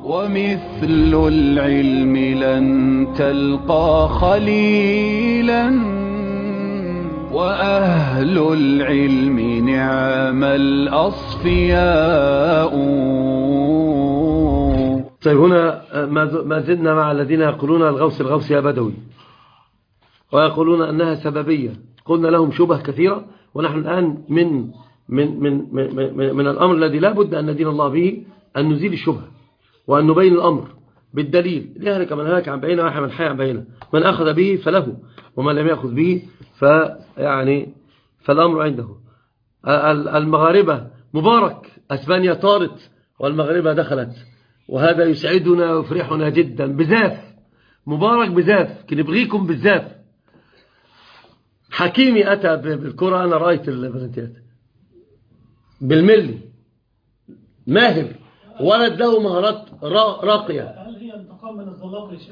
ومثل العلم لن تلقى خليلا وأهل العلم نعم الأصفياء. طيب هنا ما زلنا مع الذين يقولون الغوث يا بدوي، ويقولون أنها سببية. قلنا لهم شبه كثيرة، ونحن الآن من الأمر الذي لا بد أن ندين الله به أن نزيل الشبهة وأن نبين الأمر بالدليل. ليهلك من هلك عن بينه ويحيى من حي عن بينه، من أخذ به فله ومن لم يأخذ به فالأمر عنده. المغاربة مبارك، أسبانيا طارت والمغاربة دخلت، وهذا يسعدنا ويفرحنا جدا. بزاف مبارك بزاف، كنبغيكم بزاف. حكيمي أتى بالكرة، أنا رأيت البلنتيات بالملي، ماهر، ولد له مهارات راقية. هل هي انتقام من الظلاق يا شيخ؟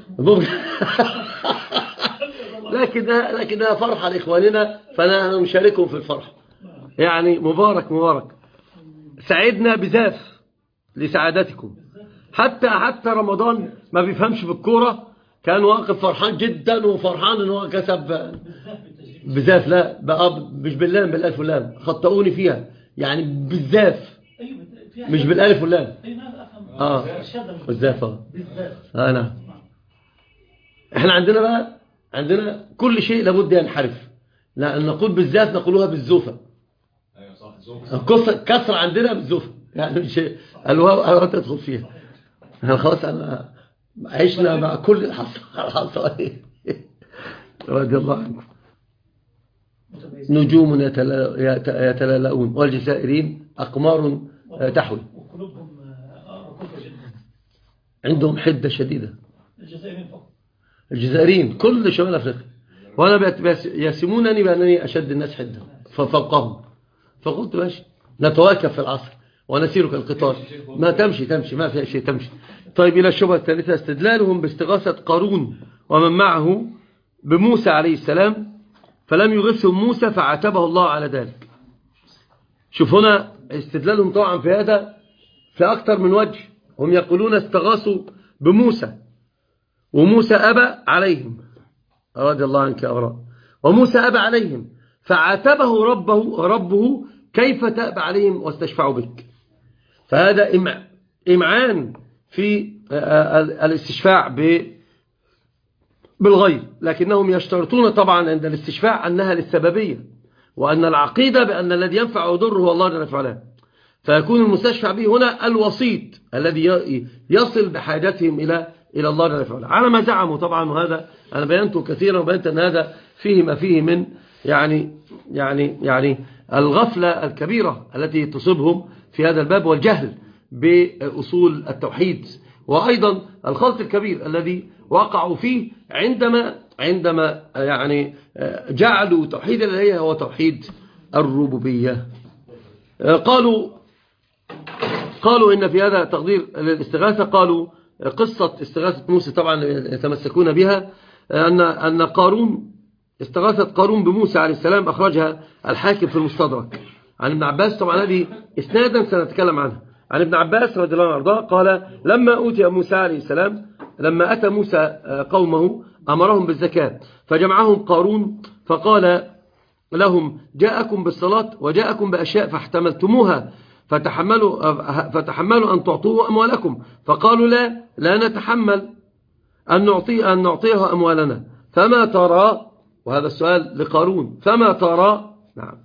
لكنها فرحة لإخواننا، فنحن نشاركهم في الفرح. يعني مبارك سعدنا بزاف لسعادتكم. حتى رمضان ما بيفهمش بالكورة كان واقف فرحان جدا، وفرحان ان هو كسب بزاف. لا بقى مش باللام، بالالف واللام، خطئوني فيها، يعني بالزاف مش بالالف واللام. بالزاف. نعم. احنا عندنا كل شيء لابد ينحرف. لا نقول بالزاف، نقولها بالزوفة. كسر عندنا بالزوفة، يعني مش الواو تدخل فيها. احنا خلاص عشنا مع كل الحصائر. رضي الله عنكم. نجوم يتلالؤون، والجزائريين أقمار تحوي. عندهم حدة شديدة. الجزائريين كل شمال أفريقيا، وأنا يسمونني بأنني أشد الناس حدة فوقهم. فقلت ماشي، نتواكب في العصر ونسير كالقطار. ما تمشي ما فيها شيء، تمشي. طيب إلى الشبهة الثالثة، استدلالهم باستغاثة قارون ومن معه بموسى عليه السلام، فلم يغثهم موسى فعاتبه الله على ذلك. شوف هنا استدلالهم طبعا في هذا في أكثر من وجه. هم يقولون استغاثوا بموسى، وموسى أبى عليهم، رضي الله عنك يا أغراء، وموسى أبى عليهم فعاتبه ربه كيف تأبى عليهم واستشفعوا بك. فهذا إمعان في الاستشفاع بالغير، لكنهم يشترطون طبعا عند الاستشفاع أنها للسببية، وأن العقيدة بأن الذي ينفع ويضر هو الله جل وعلا. فيكون المستشفع به هنا الوسيط الذي يصل بحاجتهم إلى الله جل وعلا، على ما زعموا طبعا. وهذا أنا بينته كثيرا، وبينت أن هذا فيه ما فيه من يعني الغفلة الكبيرة التي تصيبهم في هذا الباب، والجهل بأصول التوحيد، وأيضا الخلط الكبير الذي وقعوا فيه عندما يعني جعلوا توحيد الإلهية هو توحيد الربوبية. قالوا إن في هذا تقدير للاستغاثة. قالوا قصة استغاثة موسى طبعا يتمسكون بها، أن قارون استغاثة قارون بموسى عليه السلام أخرجها الحاكم في المستدرك عن ابن عباس. طبعا هذه إسنادا سنتكلم عنها. عن ابن عباس رضي الله عنه وارضاه قال: لما أوتي موسى عليه السلام، لما أتى موسى قومه أمرهم بالزكاة، فجمعهم قارون فقال لهم: جاءكم بالصلاة وجاءكم بأشياء فاحتملتموها، فتحملوا أن تعطوه أموالكم. فقالوا: لا نتحمل أن نعطيه أموالنا، فما ترى؟ وهذا السؤال لقارون، فما ترى؟ نعم.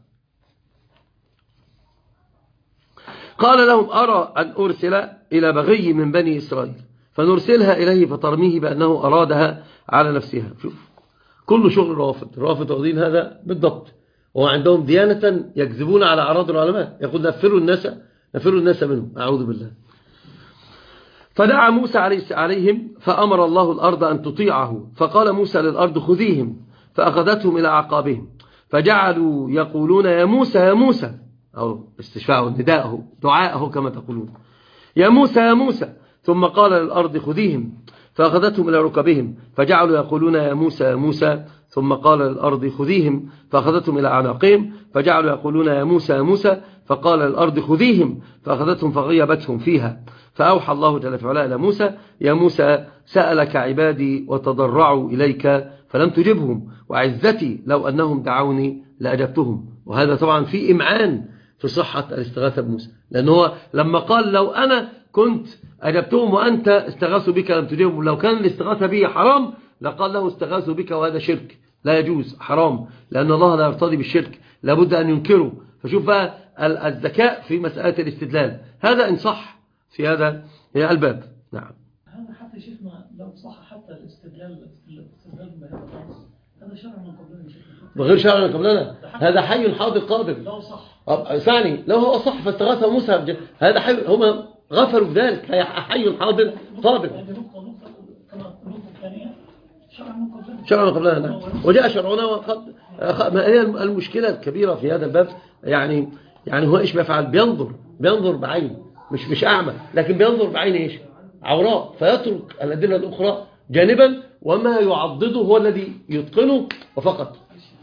قال لهم: أرى أن أرسل إلى بغي من بني إسرائيل فنرسلها إليه فترميه بأنه أرادها على نفسها. شوف كل شغل الروافض واخدين هذا بالضبط، وعندهم ديانة يكذبون على أعراض العلماء، يقول نفروا الناس منهم، أعوذ بالله. فدعا موسى عليهم فأمر الله الأرض أن تطيعه، فقال موسى للأرض: خذيهم، فأخذتهم إلى أعقابهم، فجعلوا يقولون: يا موسى يا موسى، أو استشفاعه نداءه دعاءه كما تقولون، يا موسى يا موسى. ثم قال للأرض: خذيهم، فأخذتهم إلى ركبهم فجعلوا يقولون يا موسى يا موسى، ثم قال للأرض خذيهم فأخذتهم إلى أعناقهم فجعلوا يقولون يا موسى يا موسى، فقال للأرض خذيهم فأخذتهم فغيبتهم فيها. فأوحى الله جل وعلا إلى موسى يا موسى سألك عبادي وتضرعوا إليك فلم تجبهم، وعزتي لو أنهم دعوني لأجبتهم. وهذا طبعا في إمعان في صحة الاستغاثة بموسى، لأنه لما قال لو أنا كنت أجبتهم وأنت استغاثوا بك لم تجبهم، لو كان الاستغاثة به حرام لقال له استغاثوا بك وهذا شرك لا يجوز حرام، لأن الله لا يرتضي بالشرك، لابد أن ينكره. فشوف بقى الذكاء في مسألة الاستدلال، هذا إن صح في هذا الباب. نعم. هذا حتى شفنا لو صح حتى الاستدلال بهذا النص، هذا شرع من قبلنا بغير شرع من قبلنا، هذا حي حاضر قادر. لو صح ثاني لو هو صح فاستغاث موسى، هذا حي، هم غفروا بذلك، حي حاضر قادر. النقطة الثانية شرع من قبلنا. نعم. وجاء شرعنا وقد ما هي المشكلة الكبيرة في هذا الباب؟ يعني هو ايش بيفعل؟ بينظر بعين، مش أعمى، لكن بينظر بعين ايش؟ عوراء، فيترك الأدلة الأخرى جانبا، وما يعضده هو الذي يتقنه وفقط.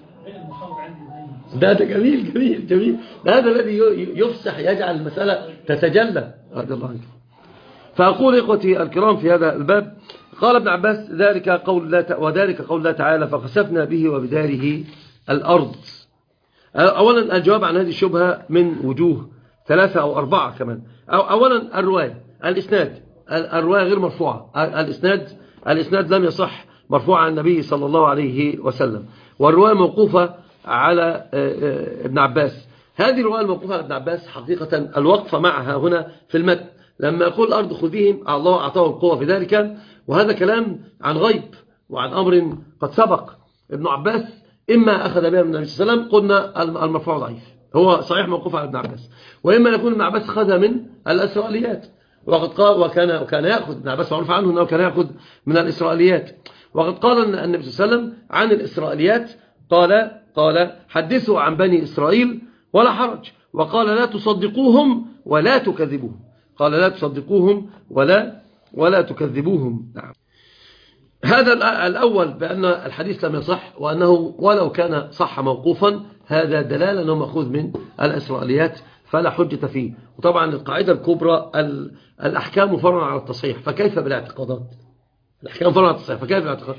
ده جميل جميل جميل، هذا الذي يفسح يجعل المسألة تتجلى. رضي الله عنك. فأقول إخوتي الكرام في هذا الباب، قال ابن عباس ذلك قول الله تعالى فخسفنا به وبداره الأرض. أولا الجواب عن هذه الشبهة من وجوه 3 أو 4 كمان. أولا الرواية، الرواية غير مرفوعة، الإسناد لم يصح مرفوع عن النبي صلى الله عليه وسلم، والرواية موقوفة على ابن عباس. هذه الرواية الموقوفة على ابن عباس حقيقة الوقفة معها هنا في المتن، لما يقول الأرض خذيهم الله أعطاه القوة في ذلك، وهذا كلام عن غيب وعن أمر قد سبق. ابن عباس إما أخذ بها من النبي صلى الله عليه وسلم، قلنا المرفوع ضعيف، هو صحيح موقوف على ابن عباس، وإما يكون ابن عباس أخذها من الإسرائيليات، وقد قال وكان يأخذ ابن عباس، معروف عنه أنه كان يأخذ من الإسرائيليات، وقد قال النبي صلى الله عليه وسلم عن الإسرائيليات قال حدثوا عن بني إسرائيل ولا حرج، وقال لا تصدقوهم ولا تكذبوهم، قال لا تصدقوهم ولا تكذبوهم. نعم. هذا الأول بأن الحديث لم يصح، وأنه ولو كان صح موقوفا هذا دلالة أنه مأخوذ من الإسرائيليات فلا حجة فيه. وطبعا القاعدة الكبرى الأحكام فرع على التصحيح، فكيف بالاعتقادات؟ الأحكام فرع على التصحيح فكيف بالاعتقادات؟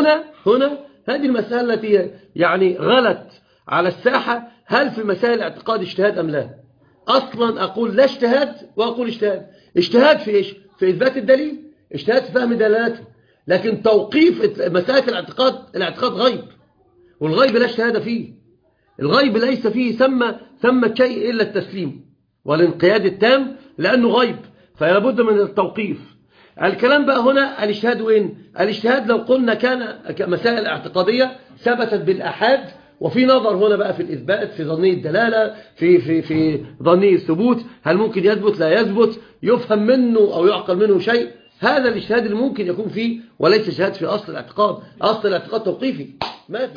هنا هذه المسألة التي يعني غلت على الساحة، هل في مسائل الاعتقاد اجتهاد أم لا؟ أصلا أقول لا اجتهاد وأقول اجتهاد في إيش؟ في إثبات الدليل، اجتهاد في فهم دلالاته، لكن توقيف مسائل الاعتقاد غيب، والغيب لا اجتهاد فيه، الغيب ليس فيه ثم شيء إلا التسليم والانقياد التام، لأنه غيب فلا بد من التوقيف. الكلام بقى هنا الاجتهاد وين؟ الاجتهاد لو قلنا كان مسائل اعتقادية ثبتت بالأحاد، وفي نظر هنا بقى في الإثبات، في ظني الدلالة، في ظني الثبوت، هل ممكن يثبت لا يثبت، يفهم منه أو يعقل منه شيء، هذا الاجتهاد اللي ممكن يكون فيه، وليس اجتهاد في أصل الاعتقاد. أصل الاعتقاد توقيفي ما في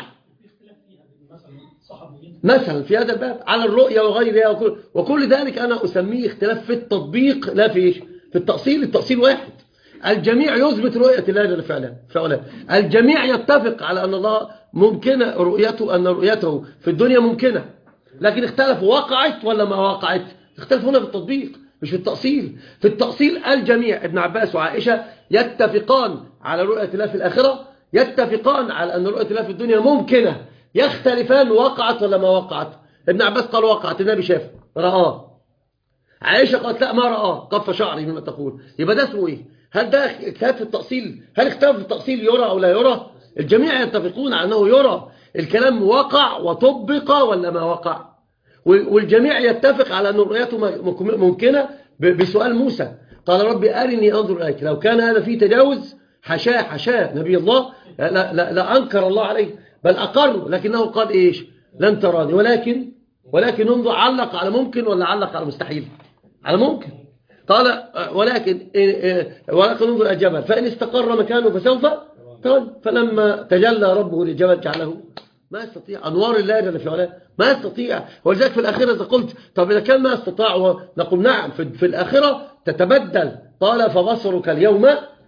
مثلا في هذا الباب على الرؤية وغيرها، وكل ذلك أنا أسميه اختلاف في التطبيق لا في التأصيل. التأصيل واحد، الجميع يثبت رؤية الله جل وعلا، الجميع يتفق على أن الله ممكن رؤيته، أن رؤيته في الدنيا ممكنة، لكن اختلفوا وقعت ولا ما وقعت، اختلفوا هنا في التطبيق مش في التأصيل. في التأصيل الجميع، ابن عباس وعائشة يتفقان على رؤية الله في الآخرة، يتفقان على أن رؤية الله في الدنيا ممكنة، يختلفان وقعت ولا ما وقعت. ابن عباس قال وقعت، النبي شاف رآه، عائشة قالت لا ما رآه قف شعري مما تقول. يبقى ده اسمه ايه؟ هل ده اختلاف في التأصيل؟ هل اختلاف في التأصيل يرى أو لا يرى؟ الجميع يتفقون على أنه يرى، الكلام وقع وطبق ولا ما وقع، والجميع يتفق على أن رؤيته ممكنة. بسؤال موسى قال ربي أرني أنظر إليك، لو كان هذا فيه تجاوز حشاه نبي الله لا أنكر الله عليه، بل أقر، لكنه قال إيش؟ لن تراني، ولكن انظر، علق على ممكن ولا علق على مستحيل؟ على ممكن. قال ولكن انظر إلى الجبل فإن استقر مكانه فسوف تراني، فلما تجلى ربه للجبل جعله ما يستطيع، أنوار الله جل وعلا ما يستطيع. ولذلك في الآخرة إذا قلت طب إذا كان ما استطاع، نقول نعم، في الآخرة تتبدل. قال فبصرك اليوم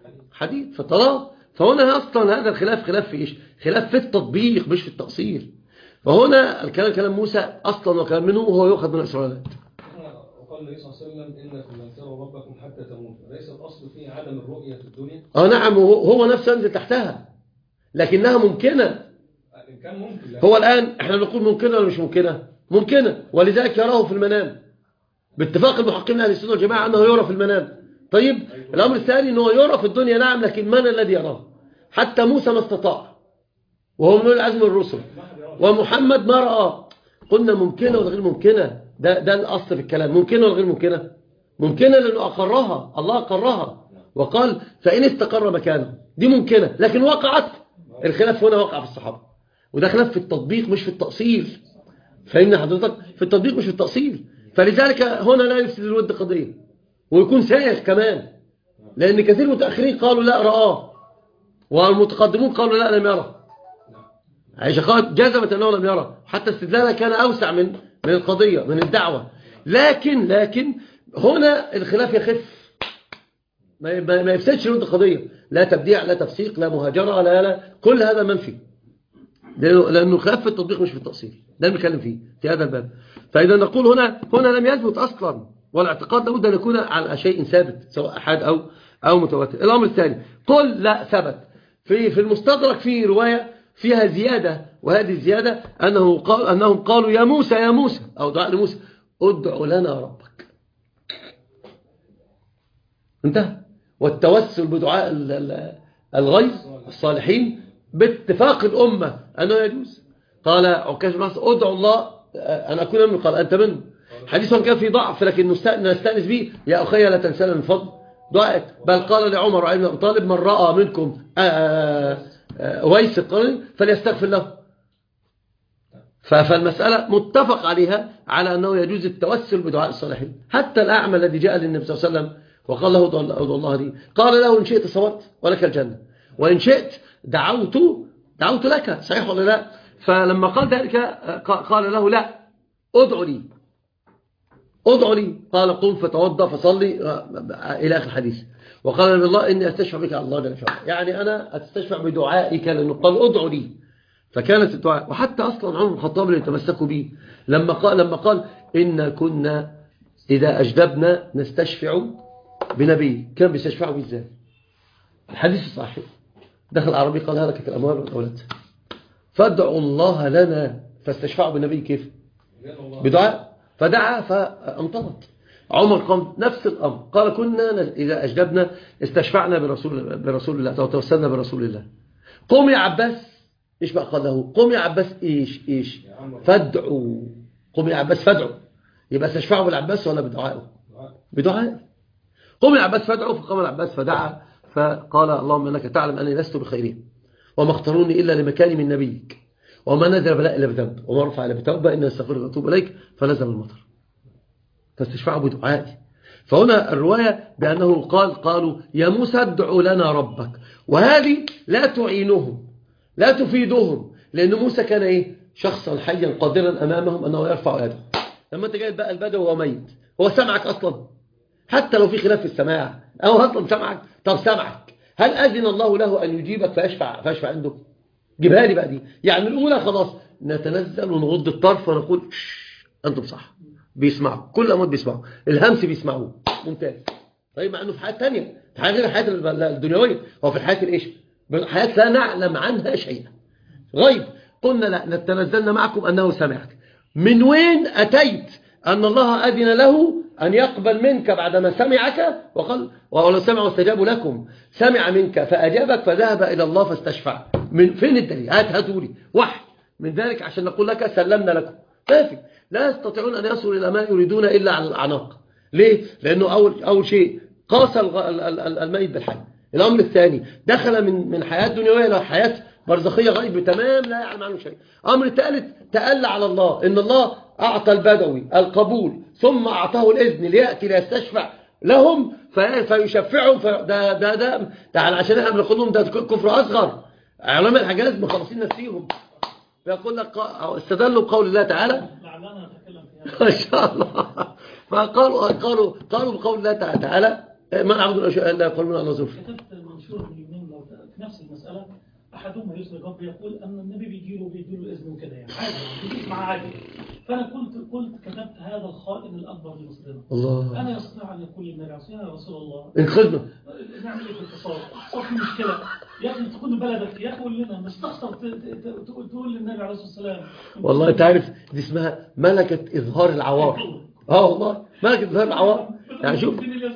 حديد فطلاه. فهنا أصلا هذا الخلاف خلاف في إيش؟ خلاف في التطبيق مش في التأصيل. فهنا الكلام كلام موسى أصلا وكلام منه وهو يؤخذ من الإسرائيلات. وقال النبي صلى الله عليه وسلم إنكم لن تروا ربكم حتى تموتوا، ليس الأصل فيه عدم الرؤية في الدنيا؟ نعم، هو نفسه ينزل تحتها لكنها ممكنة. إن كان ممكن. هو الآن احنا نقول ممكنة ولا مش ممكنة؟ ممكنة، ولذلك يراه في المنام باتفاق المحققين أهل السنة والجماعة أنه يرى في المنام. طيب الأمر الثاني أنه يرى في الدنيا نعم، لكن من الذي يراه؟ حتى موسى ما استطاع وهو من العزم الرسل، ومحمد ما رأى. قلنا ممكنة ولا غير ممكنة؟ ده الأصل في الكلام. ممكنة ولا غير ممكنة؟ ممكنة لأنه أقرها، الله أقرها وقال فإن استقر مكانه، دي ممكنة. لكن وقعت، الخلاف هنا وقع في الصحابة، وده خلاف في التطبيق مش في التأصيل. فإن حضرتك في التطبيق مش في التأصيل. فلذلك هنا لا يفسد الود قضية ويكون سائغ كمان، لأن كثير متأخرين قالوا لا رآه، والمتقدمون قالوا لا لم يرى. عائشة قالت جزمت أنه لم يرى، حتى استدلالها كان أوسع من القضية من الدعوة. لكن هنا الخلاف يخف، ما يفسدش الود قضية، لا تبديع لا تفسيق لا مهاجرة لا كل هذا منفي، لأنه خلاف في التطبيق مش في التأصيل. ده اللي بنتكلم فيه في هذا الباب. فإذا نقول هنا لم يثبت أصلا، والاعتقاد لابد أن يكون على شيء ثابت سواء أحد أو متواتر. الأمر الثاني قل لا ثبت في المستدرك في رواية فيها زيادة، وهذه الزيادة أنهم قالوا يا موسى أو دعاء لموسى ادع لنا ربك، انتهى. والتوسل بدعاء الغيث الصالحين باتفاق الأمة أنه يجوز. قال عكاش بن محصن ادعو الله أن أكون منه، قال أنت منه. حديث كان فيه ضعف لكن نستأنس به. يا أخي لا تنسانا من فضل دعاء. بل قال لعمر بن أبي طالب من رأى منكم ويس القرن فليستغفر له. فالمسألة متفق عليها على أنه يجوز التوسل بدعاء الصالحين. حتى الأعمى الذي جاء للنبي صلى الله عليه وسلم وقال له ادعو الله لي، قال له إن شئت صبرت ولك الجنة، وإن شئت دعوت لك. صحيح ولا لا؟ فلما قال ذلك قال له لا ادعو لي. قال قم فتوضأ فصلي إلى آخر الحديث. وقال نبي الله إني أستشفع بك على الله جل وعلا، يعني أنا أستشفع بدعائك، لأنه قال ادعو لي. فكانت الدعاء. وحتى أصلا عمر الخطاب اللي يتمسكوا به لما قال إن كنا إذا أجدبنا نستشفع بنبي، كان بيستشفعوا به ازاي؟ الحديث الصحيح دخل عربي قال هلكت الأموال والأولاد فادعوا الله لنا، فاستشفعوا بالنبي كيف؟ بدعاء. فدعا فأمطرت. عمر قام نفس الأمر، قال كنا إذا أجدبنا استشفعنا برسول الله وتوسلنا برسول الله. قم يا عباس، إيش بقى قال له؟ قم يا عباس إيش فادعوا. قم يا عباس فادعوا، يبقى استشفعوا بالعباس ولا بدعائه؟ بدعائه. قم يا عباس فادعوا. فقام العباس فدعا فقال اللهم انك تعلم اني لست بخيرين وما اختاروني الا لمكاني من نبيك وما نزل بلاء الا بذنب وما رفع الا بتوبه اني استغفرك واتوب اليك، فنزل المطر. فاستشفعوا بدعائي. فهنا الروايه بانه قالوا يا موسى ادعوا لنا ربك، وهذه لا تعينهم لا تفيدهم، لان موسى كان شخصا حيا قادرا امامهم انه يرفع يده. لما انت جاي بقى البدو وهو ميت، هو سمعك اصلا؟ حتى لو في خلاف في السماع أو أصلا سمعك. طب سمعك، هل أذن الله له أن يجيبك فيشفع عنده؟ جيبها لي بقى دي. يعني الأولى خلاص نتنزل ونغض الطرف ونقول أنتم صح، بيسمعوا كل الأموات، بيسمعوا الهمس بيسمعوه، ممتاز. طيب مع أنه في حياة تانية، في حياة غير الحياة الدنيوية، هو في الحياة الإيش؟ حياة لا نعلم عنها شيئا، غيب. قلنا لا نتنزلنا معكم أنه سمعك. من وين أتيت أن الله أذن له أن يقبل منك بعدما سمعك؟ وقال ولو سمعوا واستجابوا لكم، سمع منك فأجابك فذهب إلى الله فاستشفع. من فين الدليل؟ هاتوا لي وحي من ذلك عشان نقول لك سلمنا لكم. كافي. لا يستطيعون أن يصلوا إلى ما يريدون إلا على الأعناق. ليه؟ لأنه أول شيء قاس الميت بالحي. الأمر الثاني دخل من حياة دنيوية إلى حياة برزخية غيب تمام لا يعلم عنه شيء. أمر الثالث تألى على الله، إن الله أعطى البدوي القبول ثم أعطاه الإذن ليأتي ليستشفع لهم فيشفعهم. ده عشان احنا بنقول لهم ده كفر أصغر. علماء الحجاز مخلصين نفسيهم. فيقول لك استدلوا بقول الله تعالى ما شاء الله. فقالوا بقول الله تعالى ما نعبد الاشياء الا يقولون الله زلفى. كتبت منشور سورة اليمين لو في نفس المسألة أحدهم يسأل الرب يقول أن النبي بيجيله إذن وكده يعني عادي يعني بيسمع عادي. فأنا قلت كتبت هذا الخائن الأكبر لمصرنا. الله. أنا يستطيع أن يقول للنبي يا رسول الله انقذنا. نعمل إيه في الاتصال؟ في مشكلة يا أخي تكون بلدك يا أخي قول لنا مستخسر تقول للنبي عليه الصلاة والسلام. والله تعرف دي اسمها ملكة إظهار العوار. والله ملكة إظهار العوار. يعني شوف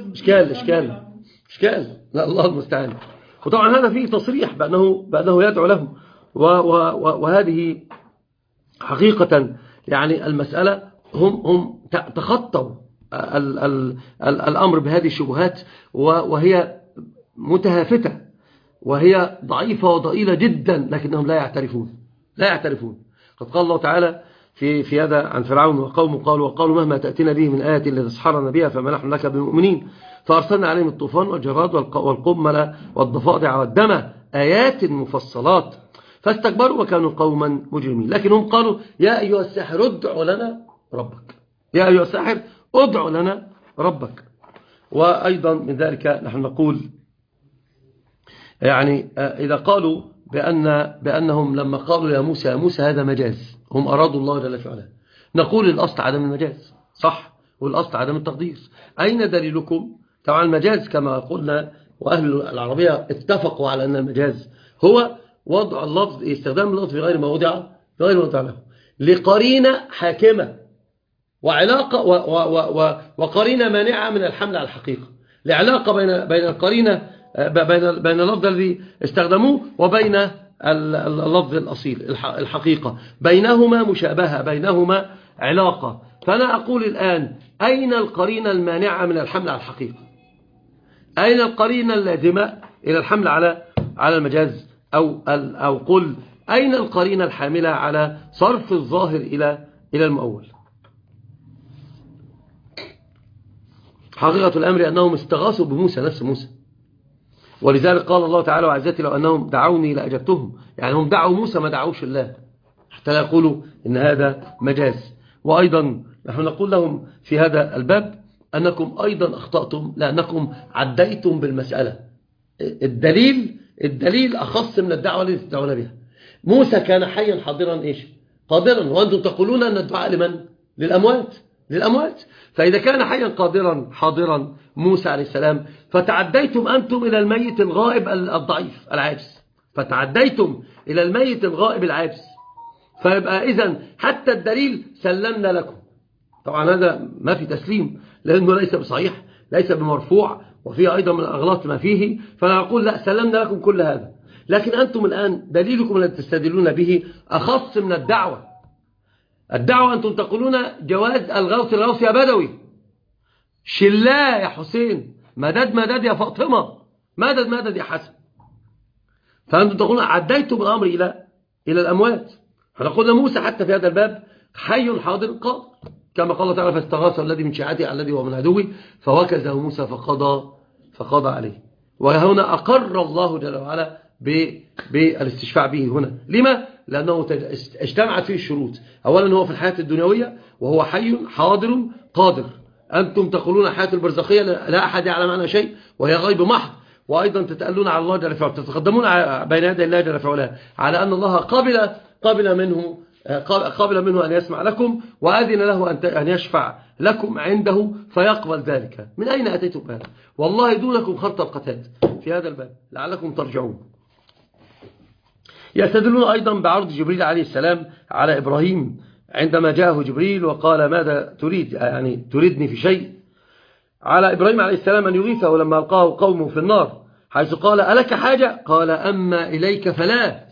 إشكال لا الله المستعان. وطبعا هذا فيه تصريح بأنه يدعو لهم وهذه حقيقة يعني المسألة هم تخطوا الأمر بهذه الشبهات وهي متهافتة وهي ضعيفة وضئيلة جدا لكنهم لا يعترفون. قد قال الله تعالى في هذا عن فرعون وقومه وقالوا مهما تأتينا به من آية لتسحرنا بها فما نحن لك بمؤمنين فأرسلنا عليهم الطوفان والجراد والقمل والضفادع والدم آيات مفصلات فاستكبروا وكانوا قوما مجرمين. لكن هم قالوا يا أيها الساحر ادع لنا ربك. وأيضا من ذلك نحن نقول يعني إذا قالوا بأنهم لما قالوا يا موسى هذا مجاز هم أرادوا الله جل في علاه نقول الأصل عدم المجاز صح والأصل عدم التقدير. أين دليلكم؟ طبعا المجاز كما قلنا وأهل العربية اتفقوا على أن المجاز هو وضع اللفظ استخدام اللفظ في غير ما وضع له لقرينة حاكمة وعلاقة وقرينة مانعة من الحمل على الحقيقة لعلاقة بين القرينة بين اللفظ الذي استخدموه وبين اللفظ الأصيل الحقيقة بينهما مشابهة بينهما علاقة. فأنا أقول الآن أين القرينة المانعة من الحمل على الحقيقة؟ أين القرينة اللازمة إلى الحمل على المجاز أو قل أين القرينة الحاملة على صرف الظاهر إلى المؤول؟ حقيقة الأمر أنهم استغاثوا بموسى نفس موسى ولذلك قال الله تعالى وعزتي لو أنهم دعوني لأجبتهم يعني هم دعوا موسى ما دعوش الله حتى لا يقولوا إن هذا مجاز. وأيضا نحن نقول لهم في هذا الباب أنكم أيضا أخطأتم لأنكم عديتم بالمسألة. الدليل أخص من الدعوة التي تدعون بها. موسى كان حيا حاضرا قادرا وأنتم تقولون أن الدعاء لمن؟ للأموات. فإذا كان حيا قادرا حاضرا موسى عليه السلام فتعديتم أنتم إلى الميت الغائب الضعيف العاجز العاجز فيبقى إذن حتى الدليل سلمنا لكم. طبعا هذا ما في تسليم لأنه ليس بصحيح ليس بمرفوع وفيه أيضا من الأغلاط ما فيه. فأنا أقول لا سلمنا لكم كل هذا لكن أنتم الآن دليلكم الذي تستدلون به أخص من الدعوة أنتم تقولون جواز الغوث يا بدوي شلا يا حسين مدد يا فاطمة مدد يا حسن. فأنتم تقولون عديتم الأمر إلى الأموات. فنقول موسى حتى في هذا الباب حي حاضر قادر كما قال تعالى فاستغاث الذي من شيعته على الذي هو من عدوه فوكزه موسى فقضى عليه. وهنا أقر الله جل وعلا بالاستشفاع به هنا. لما؟ لأنه اجتمعت فيه الشروط. أولا هو في الحياة الدنيوية وهو حي حاضر قادر. أنتم تقولون الحياة البرزخية لا أحد يعلم عنها شيء وهي غيب محض. وأيضا تتألون على الله جل في علاه تتقدمون بين يدي الله جل في علاه على أن الله قبل منه أن يسمع لكم وأذن له أن يشفع لكم عنده فيقبل ذلك. من أين أتيتم بهذا؟ والله دونكم خرط القتاد في هذا الباب لعلكم ترجعون. يستدلون أيضا بعرض جبريل عليه السلام على إبراهيم عندما جاءه جبريل وقال ماذا تريد يعني تريدني في شيء على إبراهيم عليه السلام أن يغيثه لما ألقاه قومه في النار حيث قال ألك حاجة قال أما إليك فلا.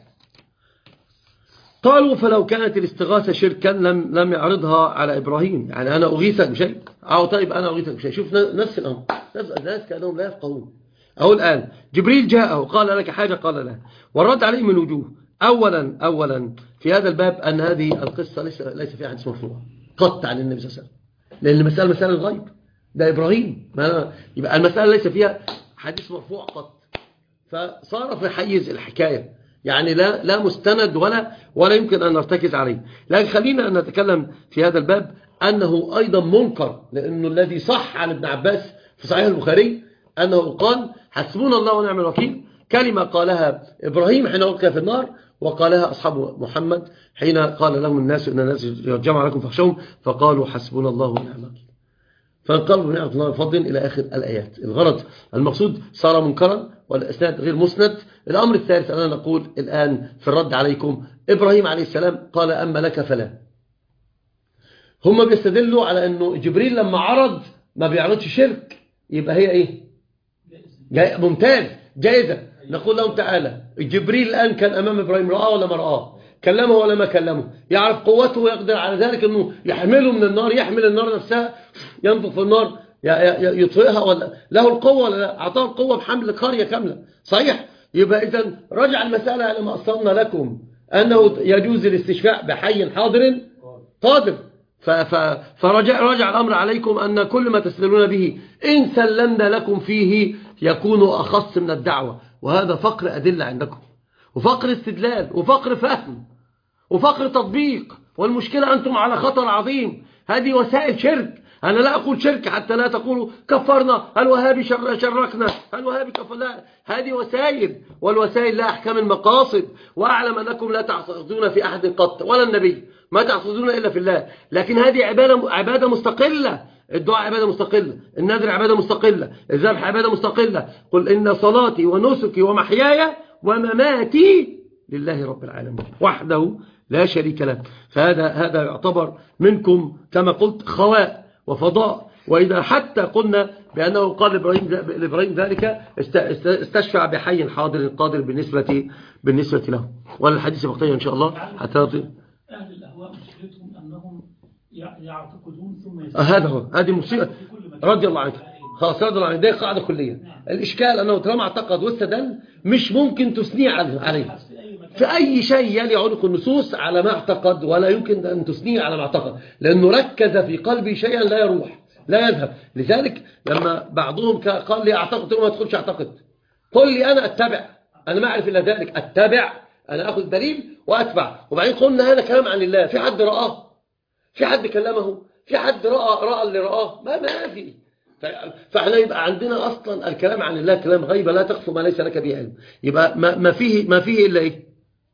قالوا فلو كانت الاستغاثة شركا لم يعرضها على إبراهيم يعني أنا أغيثك بشيء طيب أنا أغيثك بشيء. شوف نفس الأمر الناس كأنهم لا يفقهون. أو الآن جبريل جاءه قال لك حاجة قال لا والرد عليه من وجوه. أولا في هذا الباب أن هذه القصة ليس فيها حديث مرفوع قط عن النبي صلى الله عليه وسلم لأن المسألة مسألة الغيب ده إبراهيم يبقى المسألة ليس فيها حديث مرفوع قط فصار في حيز الحكاية يعني لا مستند ولا يمكن أن نرتكز عليه. لكن خلينا أن نتكلم في هذا الباب أنه أيضا منكر لأنه الذي صح عن ابن عباس في صحيح البخاري أنه قال حسبنا الله ونعم الوكيل كلمة قالها إبراهيم حين ألقي في النار، وقالها أصحاب محمد حين قال لهم الناس إن الناس يرجعوا عليكم فاخشوهم فقالوا حسبنا الله ونعم الوكيل، فانقلبوا نعمة الله بفضل إلى آخر الآيات. الغرض المقصود صار منكرا والإسناد غير مسند. الأمر الثالث أننا نقول الآن في الرد عليكم، إبراهيم عليه السلام قال أما لك فلا. هم بيستدلوا على أنه جبريل لما عرض ما بيعرضش شرك، يبقى هي إيه؟ ممتاز، جائزة. نقول لهم تعالى، جبريل الآن كان أمام إبراهيم، رآه ولا ما رآه؟ كلمه ولا ما كلمه؟ يعرف قوته ويقدر على ذلك أنه يحمله من النار، يحمل النار نفسها، ينفخ في النار يطفئها، ولا له القوة ولا لا؟ أعطاه القوة بحمل قرية كاملة، صحيح؟ يبقى إذن رجع المسألة على ما أصلنا لكم أنه يجوز الاستشفاء بحي حاضر قادر. فرجع الأمر عليكم أن كل ما تستدلون به إن سلمنا لكم فيه يكون أخص من الدعوة، وهذا فقر أدلة عندكم، وفقر استدلال، وفقر فهم، وفقر تطبيق. والمشكلة أنتم على خطر عظيم. هذه وسائل شرك. أنا لا أقول شرك حتى لا تقولوا كفرنا، الوهابي شركنا، الوهابي كفر، لا، هذه وسائل، والوسائل لا أحكام المقاصد. وأعلم أنكم لا تعتقدون في أحد قط ولا النبي، ما تعتقدون إلا في الله، لكن هذه عبادة مستقلة. الدعاء عبادة مستقلة، النذر عبادة مستقلة، الذبح عبادة مستقلة. قل إن صلاتي ونسكي ومحياي ومماتي لله رب العالمين وحده لا شريك له. فهذا يعتبر منكم كما قلت خواء وفضاء. وإذا حتى قلنا بأنه قال لإبراهيم ذلك استشفع بحي حاضر قادر بالنسبة له. وللحديث بقية إن شاء الله حتى أهل الأهواء مشكلتهم أنهم يعتقدون ثم هذا هو، هذه مصيبة. رضي الله عنك، خلاص رضي الله عنك، ده قاعدة كلية. الإشكال أنه طالما اعتقد واستدل مش ممكن تثنيه عليه في أي شيء يلي عنق النصوص على ما اعتقد، ولا يمكن أن تثنيه على ما اعتقد، لأنه ركز في قلبي شيئا لا يروح لا يذهب. لذلك لما بعضهم قال لي اعتقد، ما تدخلش اعتقد، قل لي أنا أتبع، أنا ما أعرف إلا ذلك، أتبع، أنا أخذ دليل وأتبع. وبعدين قلنا هذا كلام عن الله، في حد رآه؟ في حد كلمه؟ في حد رأى اللي رآه؟ ما في. فاحنا يبقى عندنا أصلا الكلام عن الله كلام غيب، لا تخف ما ليس لك به علم. يبقى ما فيه إلا إيه؟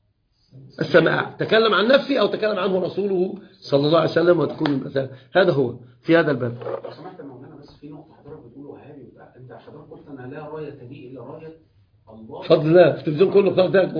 السماع. تكلم عن نفسي أو تكلم عنه رسوله صلى الله عليه وسلم، وتكون المسألة. هذا هو في هذا الباب. لو سمحت يا مولانا، بس في نقطة حضرتك بتقوله هذه، أنت حضرتك قلت أنا لا راية لي إلا راية الله. فضل الله، في التلفزيون كله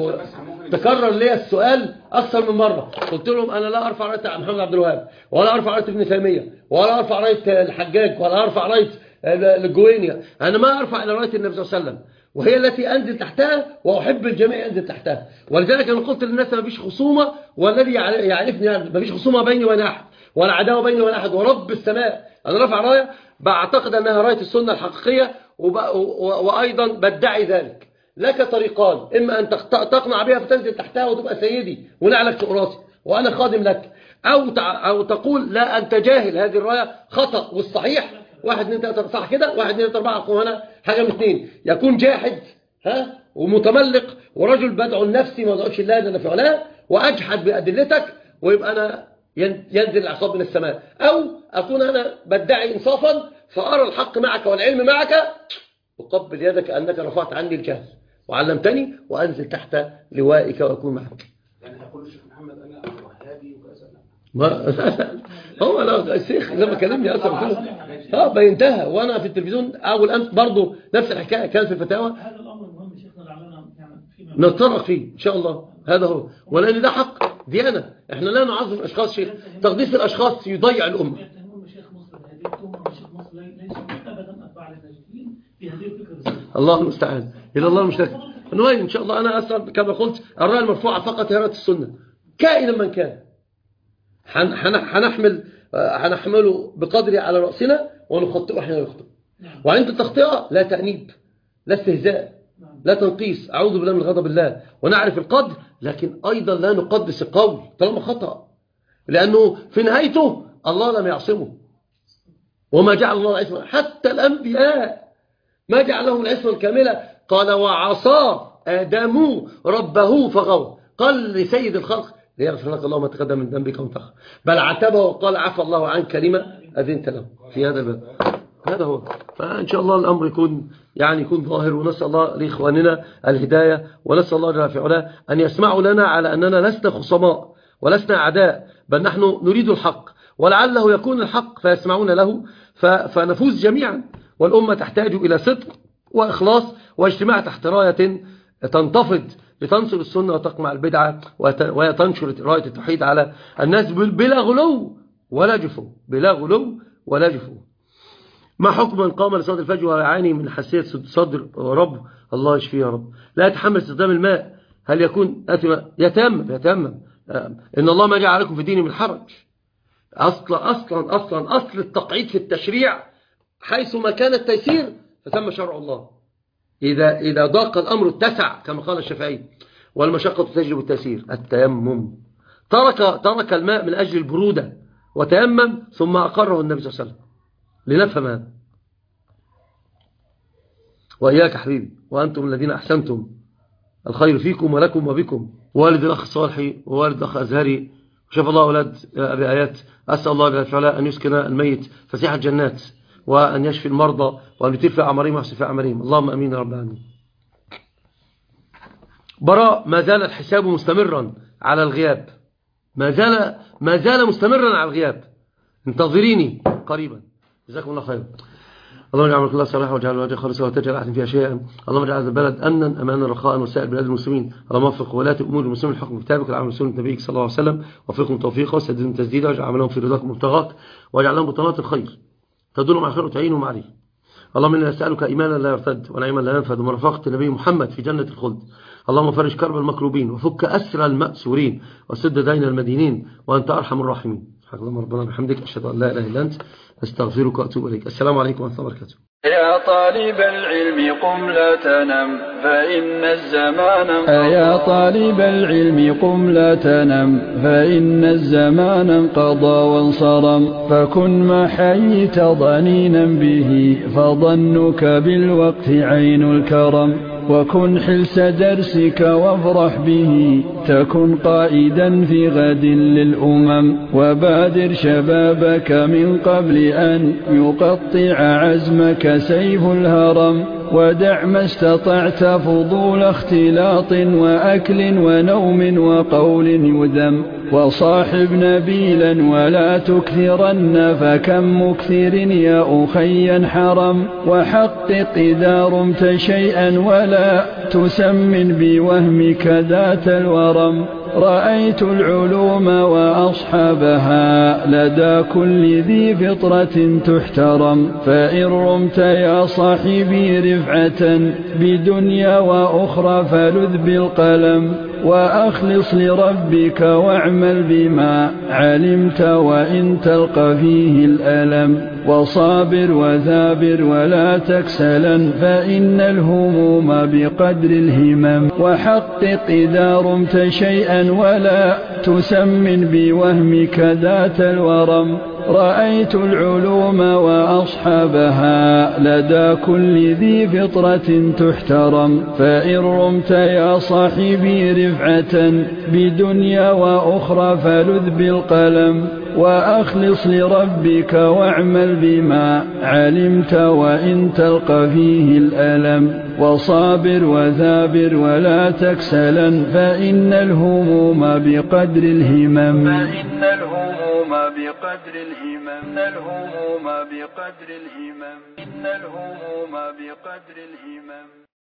تكرر لي السؤال أكثر من مرة. قلت لهم أنا لا أرفع راية محمد عبد الوهاب، ولا أرفع راية ابن تيمية، ولا أرفع راية الحجاج، ولا أرفع راية الجوينية. أنا ما أرفع إلى راية النبي صلى الله عليه وسلم، وهي التي أنزل تحتها، وأحب الجميع أنزل تحتها. ولذلك أنا قلت للناس ما فيش خصومة، والذي يعرفني ما فيش خصومة بيني وبين أحد، ولا عداوة بيني وبين أحد، ورب السماء أنا رفع راية بعتقد أنها راية السنة الحقيقية، وأيضا بدعي ذلك. لك طريقان، إما أن تقنع بها فتنزل تحتها وتبقى سيدي ونعلك فوق راسي وأنا خادم لك، أو تقول لا أنت جاهل، هذه الراية خطأ، والصحيح 1 2 3 صح كده، 1 2 3 4 أقوم هنا حاجة من 2، يكون جاحد ومتملق ورجل بدعو لنفسي ما ادعوش الله جل في علاه، وأجحد بأدلتك، ويبقى أنا ينزل العقاب من السماء، أو أكون أنا بدعي إنصافا فأرى الحق معك والعلم معك، أقبل يدك أنك رفعت عني الجهل وعلمتني، وأنزل تحت لوائك وأكون معك. يعني هيقول الشيخ محمد أنا وهابي وكذا؟ هو لا الشيخ لما كلمني أصلا بينتهى، وأنا في التلفزيون أول أمس برضه نفس الحكاية كانت في الفتاوى. هذا الأمر مهم شيخنا، لعلنا يعني نتطرق فيه إن شاء الله. هذا هو، ولأن ده حق ديانة، إحنا لا نعظم الأشخاص شيء، تقديس الأشخاص يضيع الأمة. الله المستعان، إلى الله المشتكى. إن شاء الله أنا أصلا كما قلت الرأي المرفوعة فقط هي رأي السنة، كائنا من كان. هنحمله بقدر على رأسنا ونخطئه حين يخطئ. وعند التخطئة لا تأنيب، لا استهزاء، لا تنقيس، أعوذ بالله من غضب الله، ونعرف القدر، لكن أيضا لا نقدس القول طالما خطأ، لأنه في نهايته الله لم يعصمه، وما جعل الله العصمة حتى الأنبياء ما جعل لهم العصمة الكاملة. قال وعصى آدم ربه فغوى، قال لسيد الخلق ليغفر لك الله ما تقدم من ذنبك وما تأخر، بل عتبه وقال عفى الله عنك لما أذنت له. في هذا الباب هذا هو. فإن شاء الله الأمر يكون ظاهر، ونسأل الله لإخواننا الهداية، ونسأل الله جل في علاه أن يسمعوا لنا على أننا لسنا خصماء ولسنا أعداء، بل نحن نريد الحق، ولعله يكون الحق فيسمعون له فنفوز جميعا. والأمة تحتاج إلى صدق وإخلاص واجتماع تحت راية تنتفض لتنصر السنة وتقمع البدعة وتنشر راية التوحيد على الناس بلا غلو ولا جفو، بلا غلو ولا جفو. ما حكم من قام لصلاة الفجر ويعاني من حساسية صدر رب الله يشفيه يا رب، لا يتحمل استخدام الماء، هل يكون آثما؟ يتيمم. إن الله ما جعل لكم في الدين من حرج. أصل التقعيد في التشريع حيث ما كان التيسير فتم شرع الله. إذا ضاق الأمر اتسع كما قال الشافعي، والمشقة تجلب التيسير. التيمم، ترك الماء من أجل البرودة وتيمم، ثم أقره النبي صلى الله عليه وسلم. لنفهم هذا. وإياك حبيبي، وأنتم الذين أحسنتم الخير فيكم ولكم وبكم. والد الأخ الصالحي ووالد الأخ أزهري، شاف الله أولاد أبي آيات، أسأل الله جل وعلا أن يسكن الميت فسيح الجنات، وأن يشفي المرضى، وأن يطير في أعمارهم ويحسن في أعمارهم، اللهم أمين يا رب العالمين. براء، ما زال الحساب مستمرا على الغياب، ما زال مستمرا على الغياب، انتظريني قريبا. جزاكم الله خير. اللهم اجعل كل صلاح واجعل وجه خالصا وتجعل احد فيها شيئا. اللهم اجعل هذا البلد امنا امانا رخاء وسائر بلاد المسلمين. اللهم وفق ولاة امور المسلمين الحكم كتابك والعمل بسنة نبيك صلى الله عليه وسلم، وفقهم توفيقا وسددهم تسديدا، واجعل عملهم في رضاك ومبتغاك، واجعل لهم بطانات الخير تدلهم على الخير وتعينهم عليه. اللهم انا نسالك ايمانا لا يرتد ونعيما لا ينفد ومرافقة النبي محمد في جنة الخلد. اللهم فرج كرب المكروبين وفك اسر المأسورين وسد دين المدينين وانت ارحم الراحمين. سبحانك اللهم ربنا بحمدك، اشهد ان لا اله الا انت، استغفرك واتوب اليك. السلام عليكم ورحمة الله وبركاته. يا طالب العلم قم لا تنم فإن الزمان يا طالب العلم قم لا تنم فإن الزمان انقضى وانصرم، فكن ما حييت ضنينا به فظنك بالوقت عين الكرم، وكن حلس درسك وافرح به تكن قائدا في غد للأمم، وبادر شبابك من قبل أن يقطع عزمك سيف الهرم، ودع ما استطعت فضول اختلاط وأكل ونوم وقول يذم، وصاحب نبيلا ولا تكثرن فكم مكثر يا أخي حرم، وحقق إذا رمت شيئا ولا تسمن بوهمك ذات الورم، رأيت العلوم وأصحابها لدى كل ذي فطرة تحترم، فإن رمت يا صاحبي رفعة بدنيا وأخرى فلذ بالقلم، وأخلص لربك واعمل بما علمت وإن تلقى فيه الألم، وصابر وثابر ولا تكسلا فإن الهموم بقدر الهمم، وحقق إذا رمت شيئا ولا تسمن بوهمك ذات الورم، رأيت العلوم وأصحابها لدى كل ذي فطرة تحترم، فإن رمت يا صاحبي رفعة بدنيا وأخرى فلذ بالقلم، وأخلص لربك واعمل بما علمت وإن تلقى فيه الألم، وصابر وثابر ولا تكسلا فإن الهموم بقدر الهمم، فإن الهموم بقدر الهمم، الهموم بقدر الهمم، إن الهموم بقدر الهمم.